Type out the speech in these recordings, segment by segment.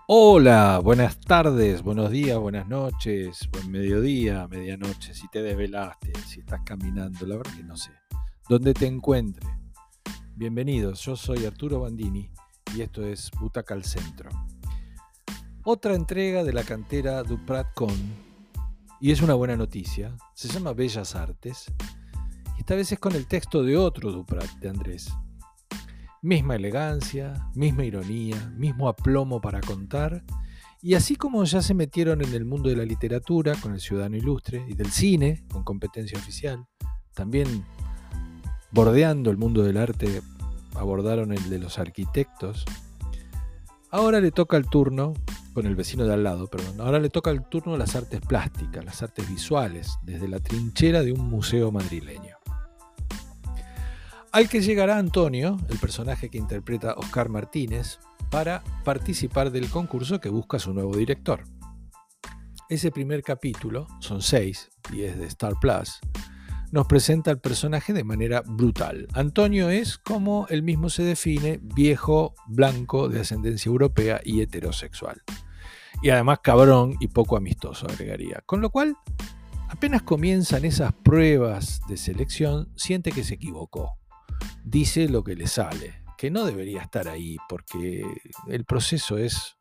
Hola, buenas tardes, buenos días, buenas noches, buen mediodía, medianoche, si te desvelaste, si estás caminando, la verdad que no sé. Donde te encuentre. Bienvenidos, yo soy Arturo Bandini y esto es Butaca al Centro. Otra entrega de la cantera Duprat-Con, y es una buena noticia, se llama Bellas Artes, y esta vez es con el texto de otro Duprat, de Andrés. Misma elegancia, misma ironía, mismo aplomo para contar, y así como ya se metieron en el mundo de la literatura con El Ciudadano Ilustre y del cine con Competencia Oficial, también bordeando el mundo del arte abordaron el de los arquitectos. Ahora le toca el turno, con el vecino de al lado, perdón, ahora le toca el turno a las artes plásticas, las artes visuales, desde la trinchera de un museo madrileño. Al que llegará Antonio, el personaje que interpreta Oscar Martínez, para participar del concurso que busca su nuevo director. Ese primer capítulo, son 6 y es de Star Plus, nos presenta al personaje de manera brutal. Antonio es, como él mismo se define, viejo, blanco, de ascendencia europea y heterosexual. Y además cabrón y poco amistoso, agregaría. Con lo cual, apenas comienzan esas pruebas de selección, siente que se equivocó. Dice lo que le sale, que no debería estar ahí porque el proceso es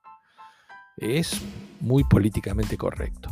muy políticamente correcto,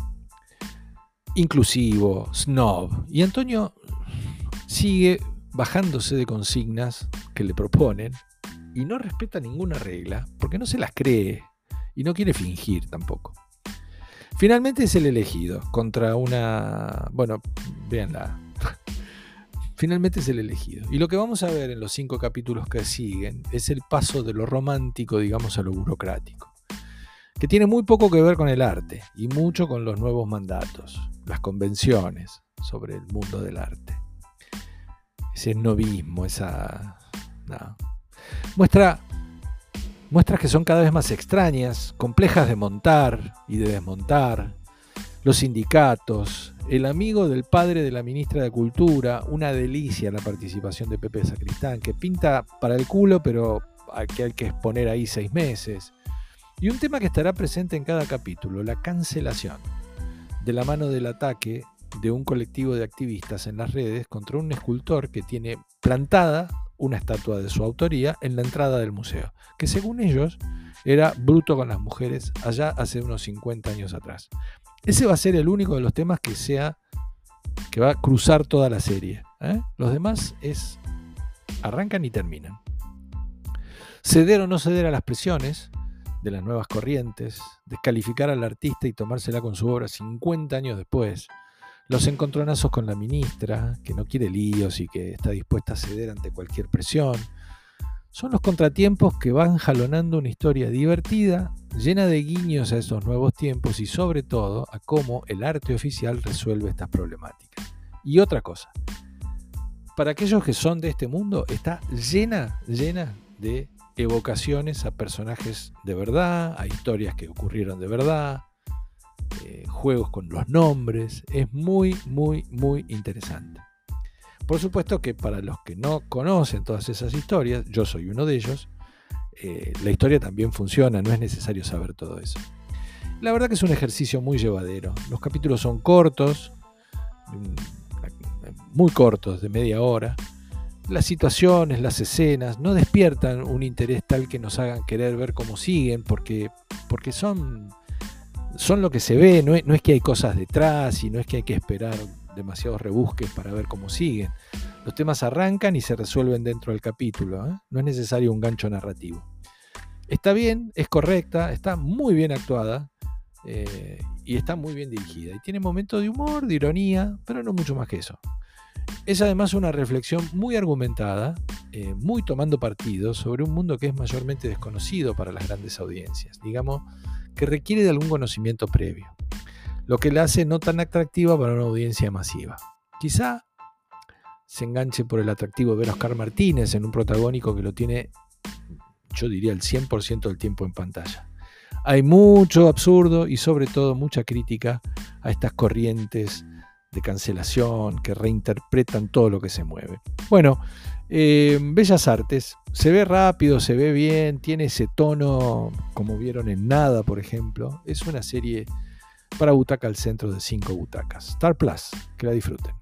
inclusivo, snob, y Antonio sigue bajándose de consignas que le proponen y no respeta ninguna regla porque no se las cree y no quiere fingir tampoco. Finalmente es el elegido contra una... Bueno, véanla. Finalmente es el elegido. Y lo que vamos a ver en los 5 capítulos que siguen es el paso de lo romántico, digamos, a lo burocrático, que tiene muy poco que ver con el arte y mucho con los nuevos mandatos, las convenciones sobre el mundo del arte. Ese novismo, esa... No. Muestras que son cada vez más extrañas, complejas de montar y de desmontar. Los sindicatos, el amigo del padre de la ministra de Cultura, una delicia la participación de Pepe Sacristán, que pinta para el culo, pero que hay que exponer ahí 6 meses. Y un tema que estará presente en cada capítulo, la cancelación, de la mano del ataque de un colectivo de activistas en las redes contra un escultor que tiene plantada una estatua de su autoría en la entrada del museo, que según ellos era bruto con las mujeres allá hace unos 50 años atrás. Ese va a ser el único de los temas que va a cruzar toda la serie. Los demás arrancan y terminan. Ceder o no ceder a las presiones de las nuevas corrientes, descalificar al artista y tomársela con su obra 50 años después, los encontronazos con la ministra, que no quiere líos y que está dispuesta a ceder ante cualquier presión, son los contratiempos que van jalonando una historia divertida, llena de guiños a esos nuevos tiempos y sobre todo a cómo el arte oficial resuelve estas problemáticas. Y otra cosa, para aquellos que son de este mundo, está llena de evocaciones a personajes de verdad, a historias que ocurrieron de verdad, juegos con los nombres. Es muy, muy, muy interesante. Por supuesto que para los que no conocen todas esas historias, yo soy uno de ellos, la historia también funciona, no es necesario saber todo eso. La verdad que es un ejercicio muy llevadero. Los capítulos son cortos, muy cortos, de media hora. Las situaciones, las escenas, no despiertan un interés tal que nos hagan querer ver cómo siguen, porque son lo que se ve, no es que hay cosas detrás y no es que hay que esperar demasiados rebusques para ver cómo siguen. Los temas arrancan y se resuelven dentro del capítulo, no es necesario un gancho narrativo. Está bien, es correcta, está muy bien actuada y está muy bien dirigida. Y tiene momentos de humor, de ironía, pero no mucho más que eso. Es además una reflexión muy argumentada, muy tomando partido sobre un mundo que es mayormente desconocido para las grandes audiencias, digamos, que requiere de algún conocimiento previo, lo que la hace no tan atractiva para una audiencia masiva. Quizá se enganche por el atractivo de ver a Oscar Martínez en un protagónico que lo tiene, yo diría, el 100% del tiempo en pantalla. Hay mucho absurdo y sobre todo mucha crítica a estas corrientes de cancelación que reinterpretan todo lo que se mueve. Bueno, Bellas Artes, se ve rápido, se ve bien, tiene ese tono como vieron en Nada, por ejemplo. Es una serie para butaca al centro de 5 butacas. Star Plus, que la disfruten.